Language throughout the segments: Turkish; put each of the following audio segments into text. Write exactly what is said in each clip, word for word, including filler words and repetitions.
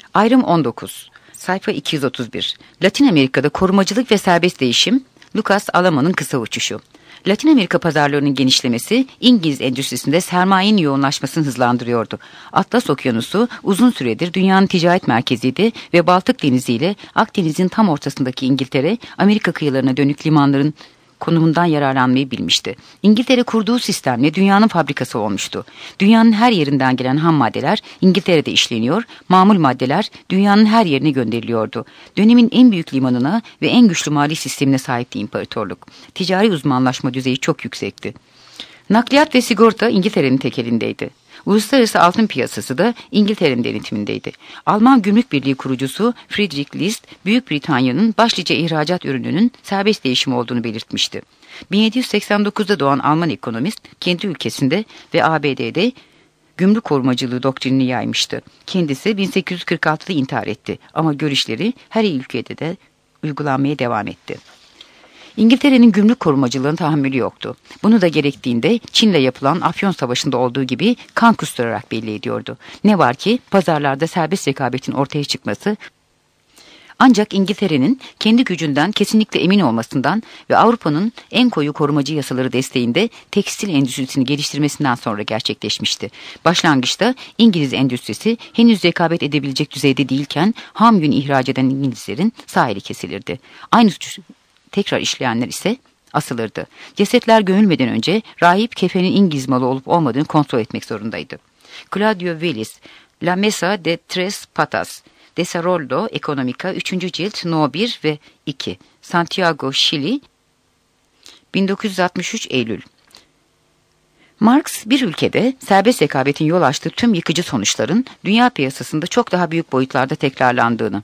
Ayrım on dokuz. Sayfa iki yüz otuz bir. Latin Amerika'da korumacılık ve serbest değişim. Lucas Alamo'nun kısa uçuşu. Latin Amerika pazarlarının genişlemesi İngiliz endüstrisinde sermayenin yoğunlaşmasını hızlandırıyordu. Atlas Okyanusu uzun süredir dünyanın ticaret merkeziydi ve Baltık Denizi ile Akdeniz'in tam ortasındaki İngiltere, Amerika kıyılarına dönük limanların konumundan yararlanmayı bilmişti. İngiltere kurduğu sistemle dünyanın fabrikası olmuştu. Dünyanın her yerinden gelen ham maddeler İngiltere'de işleniyor, mamul maddeler dünyanın her yerine gönderiliyordu. Dönemin en büyük limanına ve en güçlü mali sistemine sahipti imparatorluk. Ticari uzmanlaşma düzeyi çok yüksekti. Nakliyat ve sigorta İngiltere'nin tek elindeydi. Uluslararası altın piyasası da İngiltere'nin denetimindeydi. Alman Gümrük Birliği kurucusu Friedrich List, Büyük Britanya'nın başlıca ihracat ürününün serbest değişimi olduğunu belirtmişti. bin yedi yüz seksen dokuzda doğan Alman ekonomist, kendi ülkesinde ve A B D'de gümrük korumacılığı doktrinini yaymıştı. Kendisi bin sekiz yüz kırk altıda intihar etti ama görüşleri her ülkede de uygulanmaya devam etti. İngiltere'nin gümrük korumacılığının tahammülü yoktu. Bunu da gerektiğinde Çin'le yapılan Afyon Savaşı'nda olduğu gibi kan kusturarak belli ediyordu. Ne var ki pazarlarda serbest rekabetin ortaya çıkması, ancak İngiltere'nin kendi gücünden kesinlikle emin olmasından ve Avrupa'nın en koyu korumacı yasaları desteğinde tekstil endüstrisini geliştirmesinden sonra gerçekleşmişti. Başlangıçta İngiliz endüstrisi henüz rekabet edebilecek düzeyde değilken ham yün ihraç eden İngilizlerin sağ eli kesilirdi. Aynı suç tekrar işleyenler ise asılırdı. Cesetler gömülmeden önce rahip kefenin İngiliz malı olup olmadığını kontrol etmek zorundaydı. Claudio Willis, La Mesa de Tres Patas, Desarrollo Económica üçüncü cilt No bir ve iki, Santiago, Şili, bin dokuz yüz altmış üç Eylül. Marx bir ülkede serbest rekabetin yol açtığı tüm yıkıcı sonuçların dünya piyasasında çok daha büyük boyutlarda tekrarlandığını,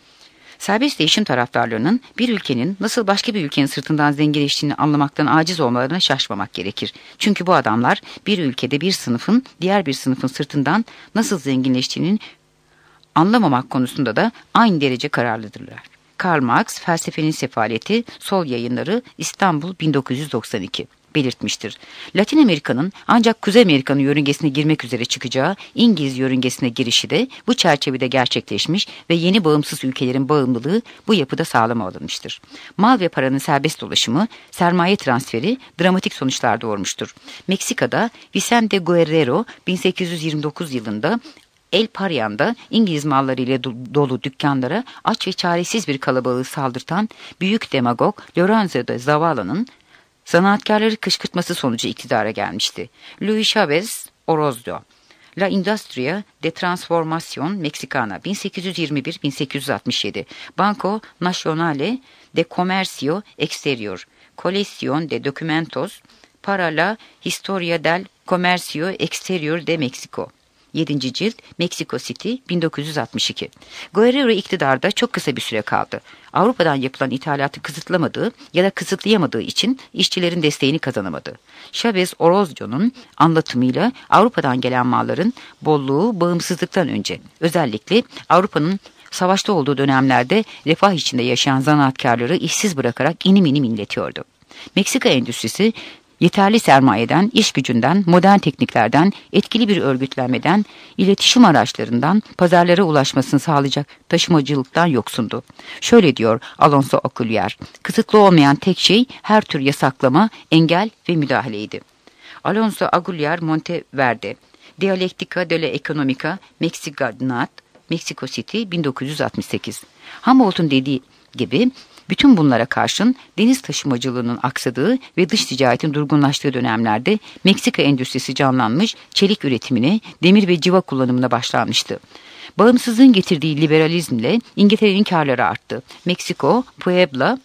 serbest değişim taraftarlarının bir ülkenin nasıl başka bir ülkenin sırtından zenginleştiğini anlamaktan aciz olmalarına şaşmamak gerekir. Çünkü bu adamlar bir ülkede bir sınıfın diğer bir sınıfın sırtından nasıl zenginleştiğini anlamamak konusunda da aynı derece kararlıdırlar. Karl Marx, Felsefenin Sefaleti, Sol Yayınları, İstanbul bin dokuz yüz doksan iki belirtmiştir. Latin Amerika'nın ancak Kuzey Amerika'nın yörüngesine girmek üzere çıkacağı İngiliz yörüngesine girişi de bu çerçevede gerçekleşmiş ve yeni bağımsız ülkelerin bağımlılığı bu yapıda sağlama alınmıştır. Mal ve paranın serbest dolaşımı, sermaye transferi dramatik sonuçlar doğurmuştur. Meksika'da Vicente Guerrero bin sekiz yüz yirmi dokuz yılında El Parian'da İngiliz malları ile dolu dükkanlara aç ve çaresiz bir kalabalığı saldırtan büyük demagog Lorenzo de Zavala'nın zanaatkarları kışkırtması sonucu iktidara gelmişti. Luis Chavez Orozco, La Industria de Transformación Mexicana bin sekiz yüz yirmi bir bin sekiz yüz altmış yedi, Banco Nacional de Comercio Exterior, Colección de Documentos para la Historia del Comercio Exterior de Mexico, yedinci cilt, Mexico City bin dokuz yüz altmış iki. Guerrero iktidarda çok kısa bir süre kaldı. Avrupa'dan yapılan ithalatı kısıtlamadığı ya da kısıtlayamadığı için işçilerin desteğini kazanamadı. Chavez Orozco'nun anlatımıyla Avrupa'dan gelen malların bolluğu bağımsızlıktan önce, özellikle Avrupa'nın savaşta olduğu dönemlerde refah içinde yaşayan zanaatkarları işsiz bırakarak inim inim inletiyordu. Meksika endüstrisi yeterli sermayeden, iş gücünden, modern tekniklerden, etkili bir örgütlenmeden, iletişim araçlarından pazarlara ulaşmasını sağlayacak taşımacılıktan yoksundu. Şöyle diyor Alonso Aguilar, kısıtlı olmayan tek şey her tür yasaklama, engel ve müdahaleydi. Alonso Aguilar Monteverde, Dialektika de la Economica Mexicanat, Mexico City bin dokuz yüz altmış sekiz. Humboldt'un dediği gibi, bütün bunlara karşın deniz taşımacılığının aksadığı ve dış ticaretin durgunlaştığı dönemlerde Meksika endüstrisi canlanmış, çelik üretimine, demir ve civa kullanımına başlanmıştı. Bağımsızlığın getirdiği liberalizmle İngiltere'nin karları arttı. Meksiko, Puebla,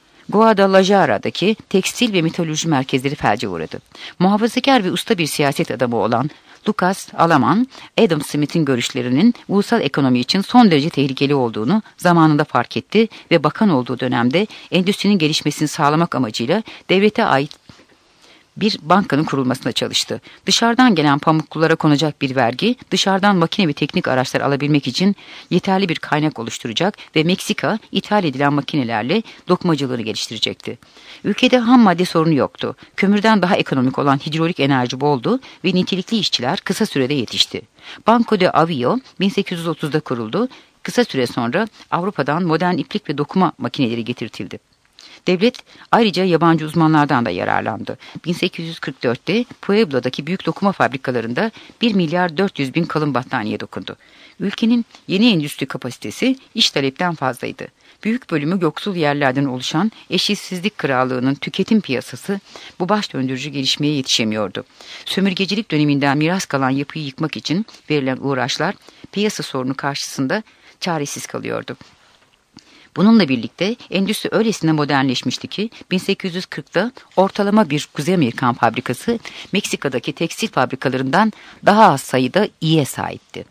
Guadalajara'daki tekstil ve metalurji merkezleri felce uğradı. Muhafazakar ve usta bir siyaset adamı olan Lucas Alaman, Adam Smith'in görüşlerinin ulusal ekonomi için son derece tehlikeli olduğunu zamanında fark etti ve bakan olduğu dönemde endüstrinin gelişmesini sağlamak amacıyla devlete ait bir bankanın kurulmasına çalıştı. Dışarıdan gelen pamuklulara konacak bir vergi, dışarıdan makine ve teknik araçlar alabilmek için yeterli bir kaynak oluşturacak ve Meksika ithal edilen makinelerle dokumacılığını geliştirecekti. Ülkede ham madde sorunu yoktu. Kömürden daha ekonomik olan hidrolik enerji boldu ve nitelikli işçiler kısa sürede yetişti. Banco de Avio bin sekiz yüz otuzda kuruldu. Kısa süre sonra Avrupa'dan modern iplik ve dokuma makineleri getirtildi. Devlet ayrıca yabancı uzmanlardan da yararlandı. bin sekiz yüz kırk dörtte Pueblo'daki büyük dokuma fabrikalarında bir milyar dört yüz bin kalın battaniye dokundu. Ülkenin yeni endüstri kapasitesi iş talepten fazlaydı. Büyük bölümü yoksul yerlerden oluşan eşitsizlik krallığının tüketim piyasası bu baş döndürücü gelişmeye yetişemiyordu. Sömürgecilik döneminden miras kalan yapıyı yıkmak için verilen uğraşlar piyasa sorunu karşısında çaresiz kalıyordu. Bununla birlikte endüstri öylesine modernleşmişti ki bin sekiz yüz kırkta ortalama bir Kuzey Amerikan fabrikası Meksika'daki tekstil fabrikalarından daha az sayıda iyiye sahipti.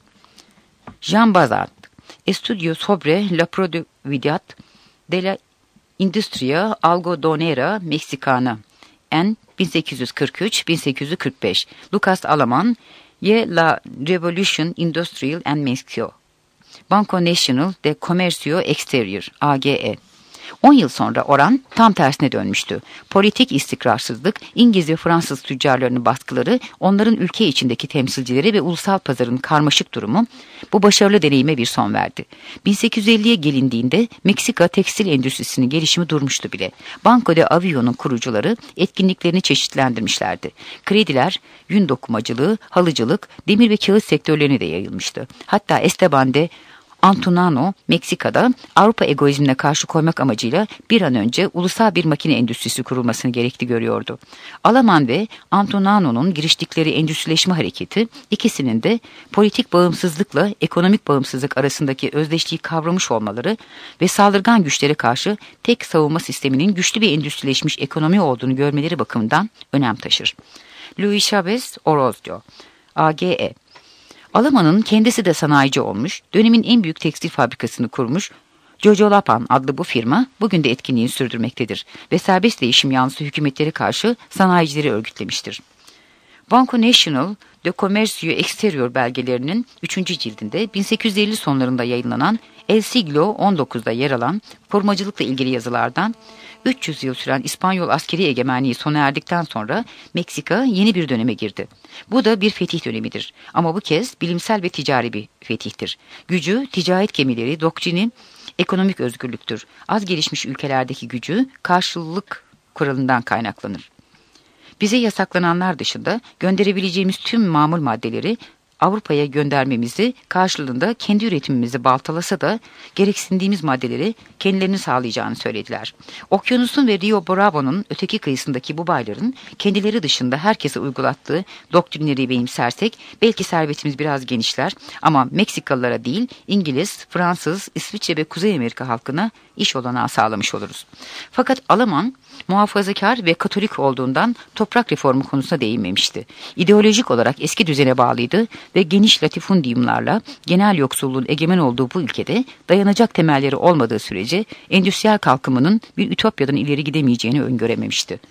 Jean Bazard, Estudio sobre la productividad de la industria algodonera mexicana en bin sekiz yüz kırk üç bin sekiz yüz kırk beş, Lucas Alaman, y la Revolution Industrial en Mexico, Banco Nacional de Comercio Exterior, A G E. on yıl sonra oran tam tersine dönmüştü. Politik istikrarsızlık, İngiliz ve Fransız tüccarlarının baskıları, onların ülke içindeki temsilcileri ve ulusal pazarın karmaşık durumu bu başarılı deneyime bir son verdi. bin sekiz yüz elliye gelindiğinde Meksika tekstil endüstrisinin gelişimi durmuştu bile. Banco de Avio'nun kurucuları etkinliklerini çeşitlendirmişlerdi. Krediler, yün dokumacılığı, halıcılık, demir ve kağıt sektörlerine de yayılmıştı. Hatta Esteban de Antunano, Meksika'da Avrupa egoizmine karşı koymak amacıyla bir an önce ulusal bir makine endüstrisi kurulmasını gerekli görüyordu. Alaman ve Antunano'nun giriştikleri endüstrileşme hareketi, ikisinin de politik bağımsızlıkla ekonomik bağımsızlık arasındaki özdeşliği kavramış olmaları ve saldırgan güçlere karşı tek savunma sisteminin güçlü bir endüstrileşmiş ekonomi olduğunu görmeleri bakımından önem taşır. Luis Chavez Orozco, A G E. Alaman'ın kendisi de sanayici olmuş, dönemin en büyük tekstil fabrikasını kurmuş, Jojolapan adlı bu firma bugün de etkinliğini sürdürmektedir ve serbest değişim yanlısı hükümetleri karşı sanayicileri örgütlemiştir. Banco Nacional de Comercio Exterior belgelerinin üçüncü cildinde bin sekiz yüz elli sonlarında yayınlanan El Siglo on dokuzda yer alan korumacılıkla ilgili yazılardan üç yüz yıl süren İspanyol askeri egemenliği sona erdikten sonra Meksika yeni bir döneme girdi. Bu da bir fetih dönemidir. Ama bu kez bilimsel ve ticari bir fetihtir. Gücü, ticaret gemileri, doktrini, ekonomik özgürlüktür. Az gelişmiş ülkelerdeki gücü karşılık kuralından kaynaklanır. Bize yasaklananlar dışında gönderebileceğimiz tüm mamul maddeleri Avrupa'ya göndermemizi karşılığında kendi üretimimizi baltalasa da gereksindiğimiz maddeleri kendilerini sağlayacağını söylediler. Okyanusun ve Rio Bravo'nun öteki kıyısındaki bu bayların kendileri dışında herkese uygulattığı doktrinleri benimsersek belki servetimiz biraz genişler ama Meksikalılara değil İngiliz, Fransız, İsviçre ve Kuzey Amerika halkına iş olanağı sağlamış oluruz. Fakat Alman muhafazakar ve Katolik olduğundan toprak reformu konusuna değinmemişti. İdeolojik olarak eski düzene bağlıydı ve geniş latifundiyumlarla genel yoksulluğun egemen olduğu bu ülkede dayanacak temelleri olmadığı sürece endüstriyel kalkınmanın bir ütopyadan ileri gidemeyeceğini öngörememişti.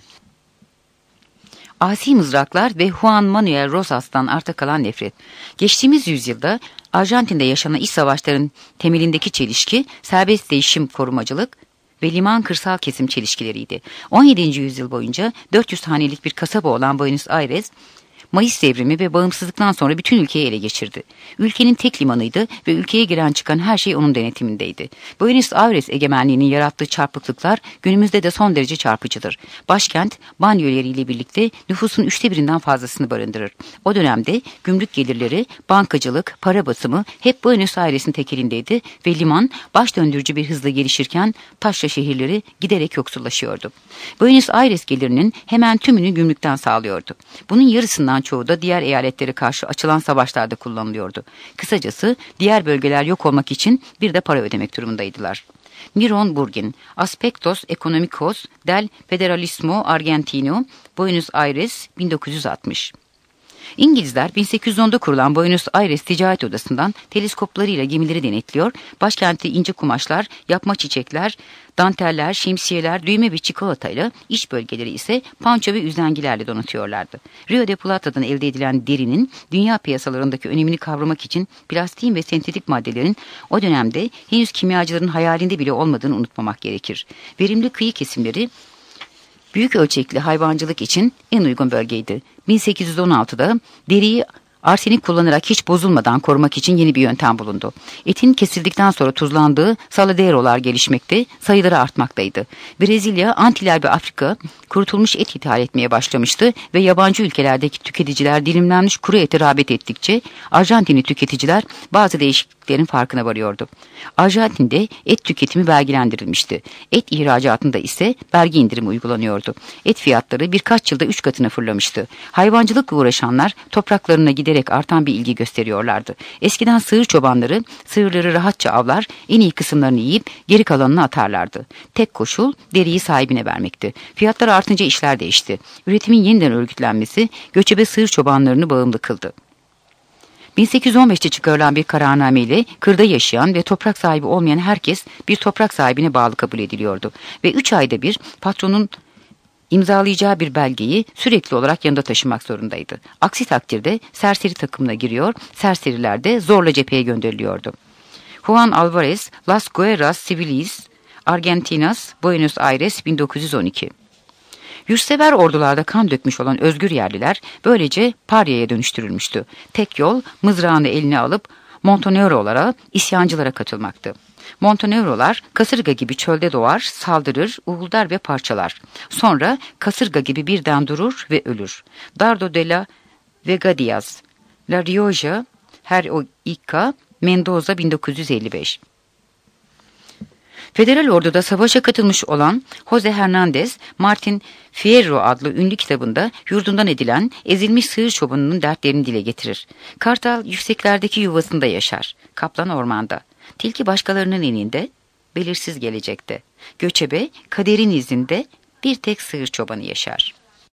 Asi mızraklar ve Juan Manuel Rosas'tan arta kalan nefret. Geçtiğimiz yüzyılda Arjantin'de yaşanan iç savaşların temelindeki çelişki serbest değişim korumacılık ve liman kırsal kesim çelişkileriydi. on yedinci yüzyıl boyunca dört yüz hanelik bir kasaba olan Buenos Aires, Mayıs devrimi ve bağımsızlıktan sonra bütün ülkeyi ele geçirdi. Ülkenin tek limanıydı ve ülkeye giren çıkan her şey onun denetimindeydi. Buenos Aires egemenliğinin yarattığı çarpıklıklar günümüzde de son derece çarpıcıdır. Başkent, banliyöleriyle birlikte nüfusun üçte birinden fazlasını barındırır. O dönemde gümrük gelirleri, bankacılık, para basımı hep Buenos Aires'in tekelindeydi ve liman baş döndürücü bir hızla gelişirken taşra şehirleri giderek yoksullaşıyordu. Buenos Aires gelirinin hemen tümünü gümrükten sağlıyordu. Bunun yarısından çoğu da diğer eyaletlere karşı açılan savaşlarda kullanılıyordu. Kısacası diğer bölgeler yok olmak için bir de para ödemek durumundaydılar. Miron Burgin, Aspectos Económicos del Federalismo Argentino, Buenos Aires, bin dokuz yüz altmış. İngilizler bin sekiz yüz onda kurulan Buenos Aires Ticaret Odası'ndan teleskoplarıyla gemileri denetliyor, başkentte ince kumaşlar, yapma çiçekler, danteller, şemsiyeler, düğme ve çikolatayla, iç bölgeleri ise panço ve üzengilerle donatıyorlardı. Rio de Plata'dan elde edilen derinin dünya piyasalarındaki önemini kavramak için plastiğin ve sentetik maddelerin o dönemde henüz kimyacıların hayalinde bile olmadığını unutmamak gerekir. Verimli kıyı kesimleri büyük ölçekli hayvancılık için en uygun bölgeydi. bin sekiz yüz on altıda deriyi arsenik kullanarak hiç bozulmadan korumak için yeni bir yöntem bulundu. Etin kesildikten sonra tuzlandığı saladerolar gelişmekte, sayıları artmaktaydı. Brezilya, Antiller ve Afrika kurutulmuş et ithal etmeye başlamıştı ve yabancı ülkelerdeki tüketiciler dilimlenmiş kuru ete rağbet ettikçe Arjantinli tüketiciler bazı değişikliklerin farkına varıyordu. Arjantin'de et tüketimi vergilendirilmişti. Et ihracatında ise vergi indirimi uygulanıyordu. Et fiyatları birkaç yılda üç katına fırlamıştı. Hayvancılıkla uğraşanlar topraklarına giderek artan bir ilgi gösteriyorlardı. Eskiden sığır çobanları sığırları rahatça avlar, en iyi kısımlarını yiyip geri kalanını atarlardı. Tek koşul deriyi sahibine vermekti. Fiyatlar artınca işler değişti. Üretimin yeniden örgütlenmesi göçebe sığır çobanlarını bağımlı kıldı. bin sekiz yüz on beşte çıkarılan bir kararname ile kırda yaşayan ve toprak sahibi olmayan herkes bir toprak sahibine bağlı kabul ediliyordu ve üç ayda bir patronun imzalayacağı bir belgeyi sürekli olarak yanında taşımak zorundaydı. Aksi takdirde serseri takımına giriyor, serseriler de zorla cepheye gönderiliyordu. Juan Alvarez, Las Guerras Civiles, Argentinas, Buenos Aires, bin dokuz yüz on iki. Yurtsever ordularda kan dökmüş olan özgür yerliler böylece paryaya dönüştürülmüştü. Tek yol mızrağını eline alıp Montonero'lara, isyancılara katılmaktı. Montonero'lar kasırga gibi çölde doğar, saldırır, uğuldar ve parçalar. Sonra kasırga gibi birden durur ve ölür. Dardo de la Vega Diaz, La Rioja, Heroica, Mendoza, bin dokuz yüz elli beş. Federal orduda savaşa katılmış olan Jose Hernandez, Martin Fierro adlı ünlü kitabında yurdundan edilen ezilmiş sığır çobanının dertlerini dile getirir. Kartal yükseklerdeki yuvasında yaşar, kaplan ormanda, tilki başkalarının elinde, belirsiz gelecekte, göçebe kaderin izinde bir tek sığır çobanı yaşar.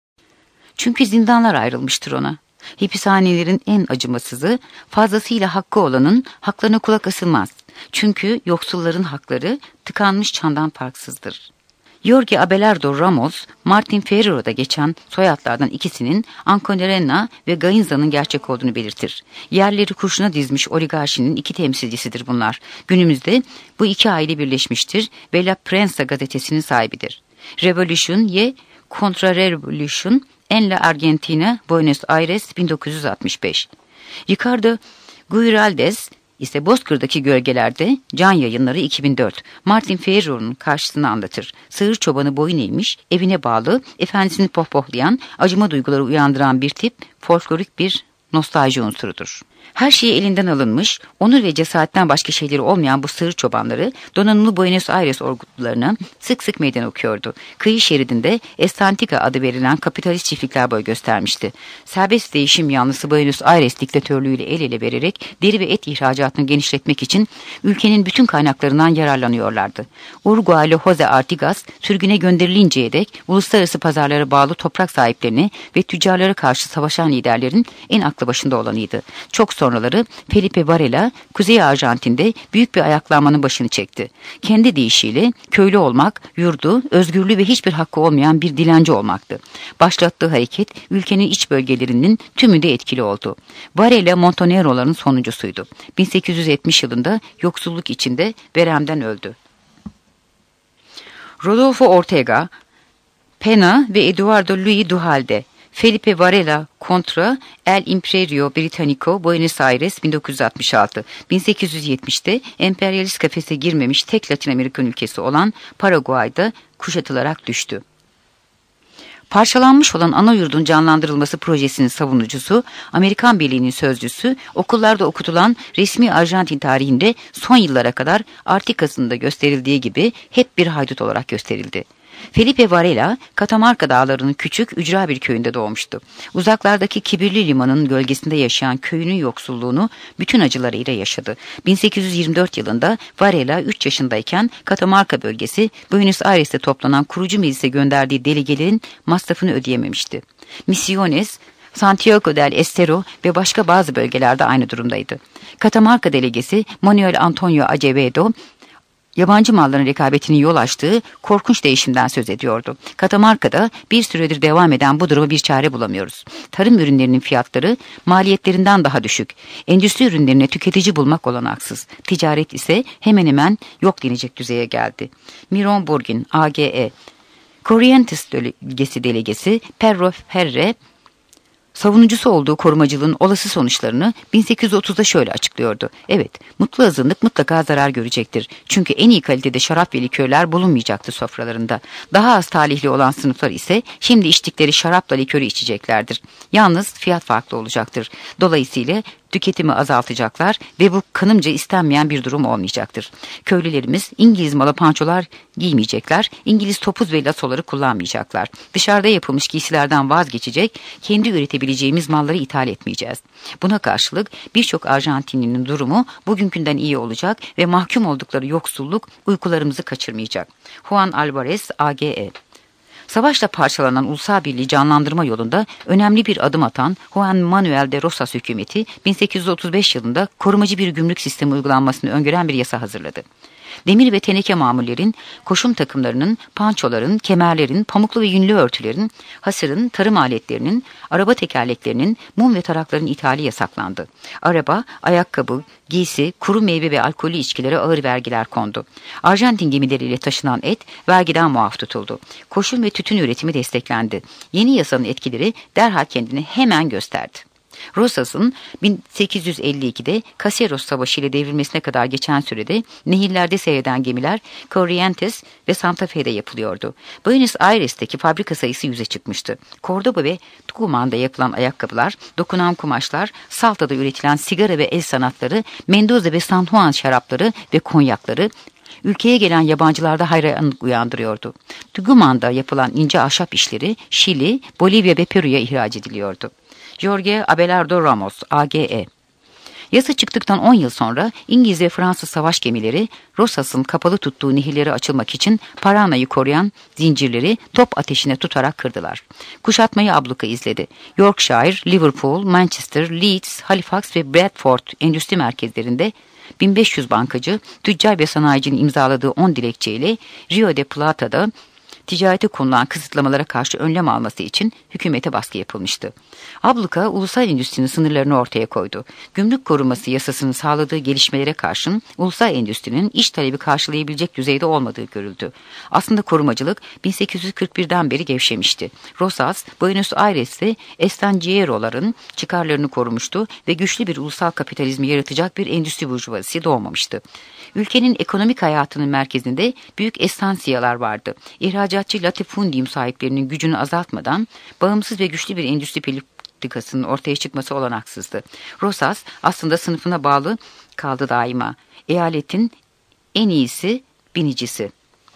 Çünkü zindanlar ayrılmıştır ona. Hapishanelerin en acımasızı, fazlasıyla hakkı olanın haklarına kulak asılmaz. Çünkü yoksulların hakları tıkanmış çandan farksızdır. Jorge Abelardo Ramos, Martin Fierro'da geçen soyadlardan ikisinin Anconirena ve Gainza'nın gerçek olduğunu belirtir. Yerleri kurşuna dizmiş oligarşinin iki temsilcisidir bunlar. Günümüzde bu iki aile birleşmiştir ve La Prensa gazetesinin sahibidir. Revolution y Contra-Revolution en la Argentina, Buenos Aires, bin dokuz yüz altmış beş. Ricardo Guiraldes ise Bozkır'daki Gölgelerde, Can Yayınları, iki bin dört. Martin Fierro'nun karşısını anlatır. Sığır çobanı boyun eğmiş, evine bağlı, efendisini pohpohlayan, acıma duyguları uyandıran bir tip, folklorik bir nostalji unsurudur. Her şeyi elinden alınmış, onur ve cesaretten başka şeyleri olmayan bu sığır çobanları donanımlı Buenos Aires ordularına sık sık meydan okuyordu. Kıyı şeridinde Estantika adı verilen kapitalist çiftlikler boy göstermişti. Serbest değişim yanlısı Buenos Aires diktatörlüğüyle el ele vererek deri ve et ihracatını genişletmek için ülkenin bütün kaynaklarından yararlanıyorlardı. Uruguaylı Jose Artigas sürgüne gönderilinceye dek uluslararası pazarlara bağlı toprak sahiplerini ve tüccarlara karşı savaşan liderlerin en aklı başında olanıydı. Çok sonraları Felipe Varela, Kuzey Arjantin'de büyük bir ayaklanmanın başını çekti. Kendi deyişiyle köylü olmak, yurdu, özgürlüğü ve hiçbir hakkı olmayan bir dilenci olmaktı. Başlattığı hareket ülkenin iç bölgelerinin tümünde etkili oldu. Varela Montonero'ların sonuncusuydu. bin sekiz yüz yetmiş yılında yoksulluk içinde veremden öldü. Rodolfo Ortega, Pena ve Eduardo Luis Duhalde, Felipe Varela kontra El Imperio Britannico, Buenos Aires, bin dokuz yüz altmış altı. bin sekiz yüz yetmişte emperyalist kafese girmemiş tek Latin Amerikan ülkesi olan Paraguay'da kuşatılarak düştü. Parçalanmış olan ana yurdun canlandırılması projesinin savunucusu, Amerikan Birliği'nin sözcüsü, okullarda okutulan resmi Arjantin tarihinde son yıllara kadar Artikas'ında gösterildiği gibi hep bir haydut olarak gösterildi. Felipe Varela, Catamarca dağlarının küçük ücra bir köyünde doğmuştu. Uzaklardaki kibirli limanın gölgesinde yaşayan köyünün yoksulluğunu bütün acılarıyla yaşadı. bin sekiz yüz yirmi dört yılında Varela üç yaşındayken Catamarca bölgesi Buenos Aires'te toplanan kurucu meclise gönderdiği delegelerin masrafını ödeyememişti. Misiones, Santiago del Estero ve başka bazı bölgelerde aynı durumdaydı. Catamarca delegesi Manuel Antonio Acevedo, yabancı malların rekabetinin yol açtığı korkunç değişimden söz ediyordu. Catamarca'da bir süredir devam eden bu duruma bir çare bulamıyoruz. Tarım ürünlerinin fiyatları maliyetlerinden daha düşük. Endüstri ürünlerine tüketici bulmak olanaksız. Ticaret ise hemen hemen yok denecek düzeye geldi. Miron Burgin, A G E, Corrientes bölgesi delegesi Perro Ferre, savunucusu olduğu korumacılığın olası sonuçlarını bin sekiz yüz otuzda şöyle açıklıyordu. Evet, mutlu azınlık mutlaka zarar görecektir. Çünkü en iyi kalitede şarap ve likörler bulunmayacaktı sofralarında. Daha az talihli olan sınıflar ise şimdi içtikleri şarapla likörü içeceklerdir. Yalnız fiyat farklı olacaktır. Dolayısıyla tüketimi azaltacaklar ve bu kanımca istenmeyen bir durum olmayacaktır. Köylülerimiz İngiliz malı pançolar giymeyecekler, İngiliz topuz ve lasoları kullanmayacaklar. Dışarıda yapılmış giysilerden vazgeçecek, kendi üretebileceğimiz malları ithal etmeyeceğiz. Buna karşılık birçok Arjantinlinin durumu bugünkünden iyi olacak ve mahkum oldukları yoksulluk uykularımızı kaçırmayacak. Juan Alvarez, A G E. Savaşla parçalanan ulusal birliği canlandırma yolunda önemli bir adım atan Juan Manuel de Rosas hükümeti bin sekiz yüz otuz beş yılında korumacı bir gümrük sistemi uygulanmasını öngören bir yasa hazırladı. Demir ve teneke mamullerin, koşum takımlarının, pançoların, kemerlerin, pamuklu ve yünlü örtülerin, hasırın, tarım aletlerinin, araba tekerleklerinin, mum ve tarakların ithali yasaklandı. Araba, ayakkabı, giysi, kuru meyve ve alkollü içkilere ağır vergiler kondu. Arjantin gemileriyle taşınan et vergiden muaf tutuldu. Koşum ve tütün üretimi desteklendi. Yeni yasanın etkileri derhal kendini hemen gösterdi. Rosas'ın bin sekiz yüz elli ikide Caseros Savaşı ile devrilmesine kadar geçen sürede nehirlerde seyreden gemiler Corrientes ve Santa Fe'de yapılıyordu. Buenos Aires'teki fabrika sayısı yüze çıkmıştı. Cordoba ve Tucumán'da yapılan ayakkabılar, dokunan kumaşlar, Salta'da üretilen sigara ve el sanatları, Mendoza ve San Juan şarapları ve konyakları, ülkeye gelen yabancılarda hayranlık uyandırıyordu. Tucumán'da yapılan ince ahşap işleri Şili, Bolivya ve Peru'ya ihraç ediliyordu. Jorge Abelardo Ramos, A G E. Yasa çıktıktan on yıl sonra İngiliz ve Fransız savaş gemileri Rosas'ın kapalı tuttuğu nehirleri açılmak için Parana'yı koruyan zincirleri top ateşine tutarak kırdılar. Kuşatmayı abluka izledi. Yorkshire, Liverpool, Manchester, Leeds, Halifax ve Bradford endüstri merkezlerinde bin beş yüz bankacı, tüccar ve sanayicinin imzaladığı on dilekçeyle Rio de Plata'da ticarete konulan kısıtlamalara karşı önlem alması için hükümete baskı yapılmıştı. Abluka, ulusal endüstrinin sınırlarını ortaya koydu. Gümrük koruması yasasının sağladığı gelişmelere karşın ulusal endüstrinin iş talebi karşılayabilecek düzeyde olmadığı görüldü. Aslında korumacılık bin sekiz yüz kırk birden beri gevşemişti. Rosas, Buenos Aires'te estancieroların çıkarlarını korumuştu ve güçlü bir ulusal kapitalizmi yaratacak bir endüstri burjuvazisi doğmamıştı. Ülkenin ekonomik hayatının merkezinde büyük estanciyalar vardı. İhracatçı latifundium sahiplerinin gücünü azaltmadan bağımsız ve güçlü bir endüstri politikasının ortaya çıkması olanaksızdı. Rosas aslında sınıfına bağlı kaldı daima. Eyaletin en iyisi binicisi.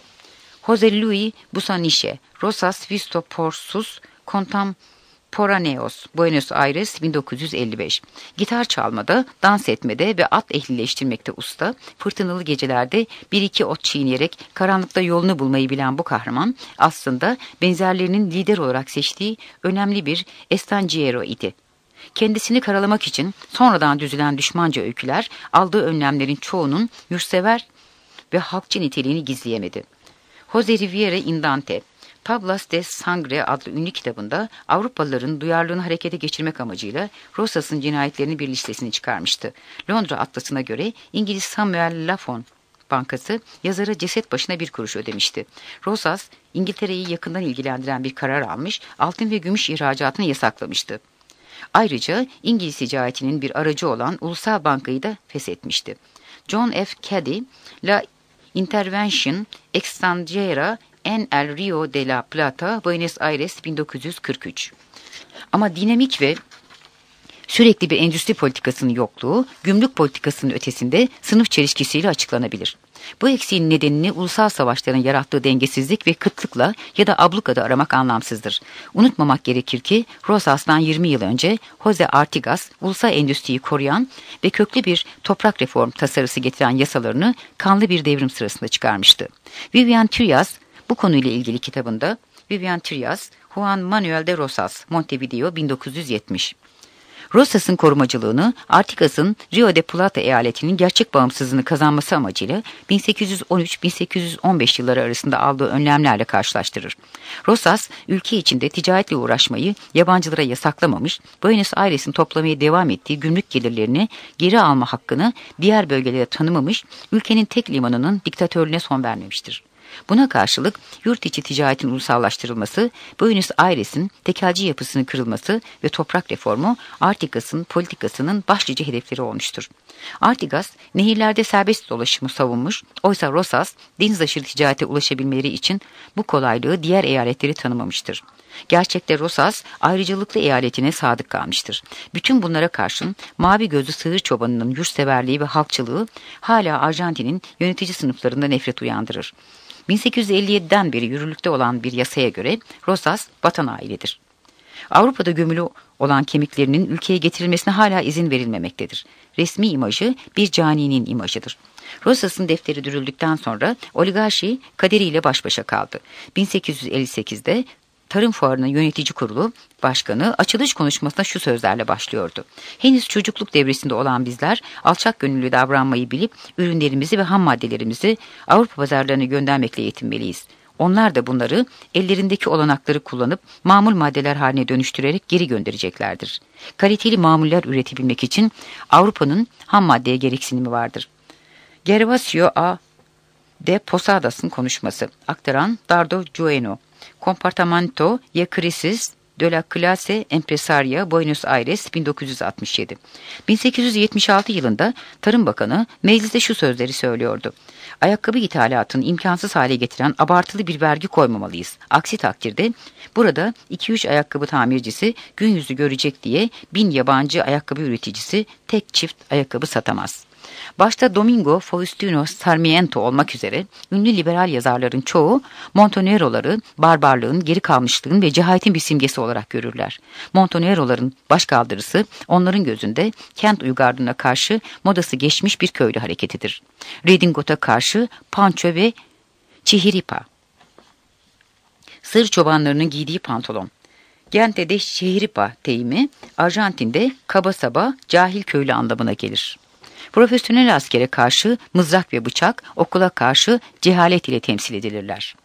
Jose Luis Busaniche, Rosas Visto Porsus Contemporaneos, Buenos Aires bin dokuz yüz elli beş. Gitar çalmada, dans etmede ve at ehlileştirmekte usta, fırtınalı gecelerde bir iki ot çiğneyerek karanlıkta yolunu bulmayı bilen bu kahraman aslında benzerlerinin lider olarak seçtiği önemli bir estanciero idi. Kendisini karalamak için sonradan düzülen düşmanca öyküler aldığı önlemlerin çoğunun yurtsever ve halkçı niteliğini gizleyemedi. Jose Rivera Indante, Tablas de Sangre adlı ünlü kitabında Avrupalıların duyarlılığını harekete geçirmek amacıyla Rosas'ın cinayetlerinin bir listesini çıkarmıştı. Londra atlasına göre İngiliz Samuel Lafon Bankası yazara ceset başına bir kuruş ödemişti. Rosas, İngiltere'yi yakından ilgilendiren bir karar almış, altın ve gümüş ihracatını yasaklamıştı. Ayrıca İngiliz ticaretinin bir aracı olan Ulusal Bankayı da feshetmişti. John F. Caddy, La Intervention Extranjera en el Rio de la Plata, Buenos Aires bin dokuz yüz kırk üç. Ama dinamik ve sürekli bir endüstri politikasının yokluğu, gümrük politikasının ötesinde sınıf çelişkisiyle açıklanabilir. Bu eksiğin nedenini ulusal savaşların yarattığı dengesizlik ve kıtlıkla ya da ablukada aramak anlamsızdır. Unutmamak gerekir ki Rosas'tan yirmi yıl önce Jose Artigas, ulusal endüstriyi koruyan ve köklü bir toprak reform tasarısı getiren yasalarını kanlı bir devrim sırasında çıkarmıştı. Vivian Trias, bu konuyla ilgili kitabında Vivian Trias, Juan Manuel de Rosas, Montevideo, bin dokuz yüz yetmiş. Rosas'ın korumacılığını Artigas'ın Rio de Plata eyaletinin gerçek bağımsızlığını kazanması amacıyla bin sekiz yüz on üç bin sekiz yüz on beş yılları arasında aldığı önlemlerle karşılaştırır. Rosas, ülke içinde ticaretle uğraşmayı yabancılara yasaklamamış, Buenos Aires'in toplamaya devam ettiği gümrük gelirlerini geri alma hakkını diğer bölgelere tanımamış, ülkenin tek limanının diktatörlüğüne son vermemiştir. Buna karşılık yurt içi ticaretin ulusallaştırılması, Buenos Aires'in tekelci yapısının kırılması ve toprak reformu Artigas'ın politikasının başlıca hedefleri olmuştur. Artigas, nehirlerde serbest dolaşımı savunmuş, oysa Rosas, deniz aşırı ticarete ulaşabilmeleri için bu kolaylığı diğer eyaletleri tanımamıştır. Gerçekte Rosas, ayrıcalıklı eyaletine sadık kalmıştır. Bütün bunlara karşın mavi gözlü sığır çobanının yurtseverliği ve halkçılığı hala Arjantin'in yönetici sınıflarında nefret uyandırır. bin sekiz yüz elli yediden beri yürürlükte olan bir yasaya göre Rosas vatan hainidir. Avrupa'da gömülü olan kemiklerinin ülkeye getirilmesine hala izin verilmemektedir. Resmi imajı bir caninin imajıdır. Rosas'ın defteri dürüldükten sonra oligarşi kaderiyle baş başa kaldı. bin sekiz yüz elli sekizde Tarım Fuarı'nın yönetici kurulu başkanı açılış konuşmasına şu sözlerle başlıyordu. Henüz çocukluk devresinde olan bizler alçak gönüllü davranmayı bilip ürünlerimizi ve ham maddelerimizi Avrupa pazarlarına göndermekle yetinmeliyiz. Onlar da bunları ellerindeki olanakları kullanıp mamul maddeler haline dönüştürerek geri göndereceklerdir. Kaliteli mamuller üretebilmek için Avrupa'nın ham maddeye gereksinimi vardır. Gervasio A. de Posadas'ın konuşması. Aktaran Dardo Bueno. Comportamento y Crisis de la Clase Empresaria, Buenos Aires, bin dokuz yüz altmış yedi. bin sekiz yüz yetmiş altı yılında Tarım Bakanı mecliste şu sözleri söylüyordu. Ayakkabı ithalatını imkansız hale getiren abartılı bir vergi koymamalıyız. Aksi takdirde burada iki üç ayakkabı tamircisi gün yüzü görecek diye bin yabancı ayakkabı üreticisi tek çift ayakkabı satamaz. Başta Domingo Faustino Sarmiento olmak üzere ünlü liberal yazarların çoğu Montonero'ları barbarlığın, geri kalmışlığın ve cehaletin bir simgesi olarak görürler. Montonero'ların başkaldırısı onların gözünde kent uygarlığına karşı modası geçmiş bir köylü hareketidir. Redingot'a karşı panço ve çihiripa. Sığır çobanlarının giydiği pantolon. Gente'de çihiripa deyimi Arjantin'de kaba saba, cahil köylü anlamına gelir. Profesyonel askere karşı mızrak ve bıçak, okula karşı cehalet ile temsil edilirler.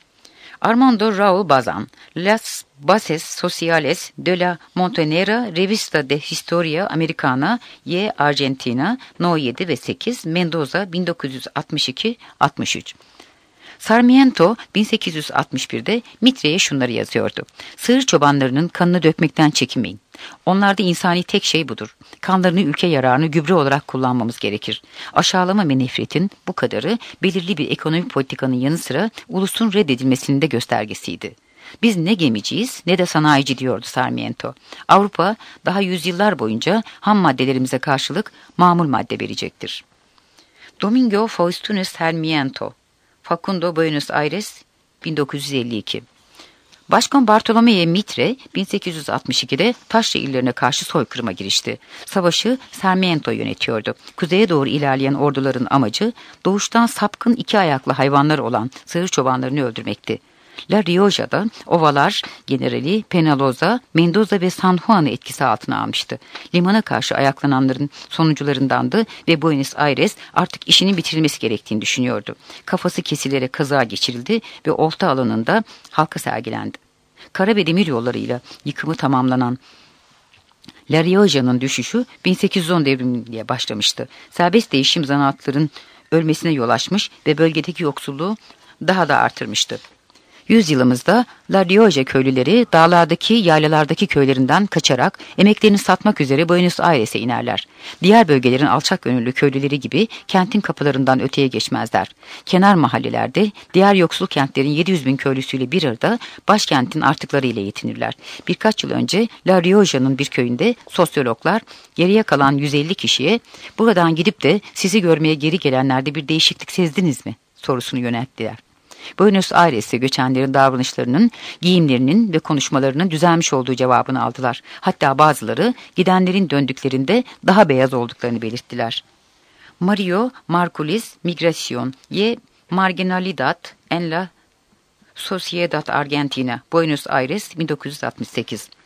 Armando Raúl Bazán, Las Bases Sociales de la Montonera, Revista de Historia Americana y Argentina, No yedi ve sekiz, Mendoza, bin dokuz yüz altmış iki altmış üç. Sarmiento bin sekiz yüz altmış birde Mitre'ye şunları yazıyordu. Sığır çobanlarının kanını dökmekten çekinmeyin. Onlarda insani tek şey budur. Kanlarını ülke yararını gübre olarak kullanmamız gerekir. Aşağılama ve nefretin bu kadarı belirli bir ekonomik politikanın yanı sıra ulusun reddedilmesinin de göstergesiydi. Biz ne gemiciyiz ne de sanayici diyordu Sarmiento. Avrupa daha yüzyıllar boyunca ham maddelerimize karşılık mamul madde verecektir. Domingo Faustino Sarmiento, Facundo, Buenos Aires, bin dokuz yüz elli iki. Başkan Bartolomé Mitre bin sekiz yüz altmış ikide Taşra illerine karşı soykırıma girişti. Savaşı Sarmiento yönetiyordu. Kuzeye doğru ilerleyen orduların amacı doğuştan sapkın iki ayaklı hayvanlar olan sığır çobanlarını öldürmekti. La Rioja'da ovalar generali Penaloza, Mendoza ve San Juan'ı etkisi altına almıştı. Limana karşı ayaklananların sonucularındandı ve Buenos Aires artık işinin bitirilmesi gerektiğini düşünüyordu. Kafası kesilerek kaza geçirildi ve olta alanında halka sergilendi. Kara ve demir yollarıyla yıkımı tamamlanan La Rioja'nın düşüşü bin sekiz yüz on devrimiyle başlamıştı. Serbest değişim zanaatların ölmesine yol açmış ve bölgedeki yoksulluğu daha da artırmıştı. Yüzyılımızda La Rioja köylüleri dağlardaki, yaylalardaki köylerinden kaçarak emeklerini satmak üzere Buenos Aires'e inerler. Diğer bölgelerin alçak gönüllü köylüleri gibi kentin kapılarından öteye geçmezler. Kenar mahallelerde diğer yoksul kentlerin yedi yüz bin köylüsüyle bir arada başkentin artıklarıyla yetinirler. Birkaç yıl önce La Rioja'nın bir köyünde sosyologlar geriye kalan yüz elli kişiye buradan gidip de sizi görmeye geri gelenlerde bir değişiklik sezdiniz mi sorusunu yönelttiler. Buenos Aires'e göçenlerin davranışlarının, giyimlerinin ve konuşmalarının düzelmiş olduğu cevabını aldılar. Hatta bazıları gidenlerin döndüklerinde daha beyaz olduklarını belirttiler. Mario Margulis Migración y Marginalidad en la Sociedad Argentina, Buenos Aires, bin dokuz yüz altmış sekiz.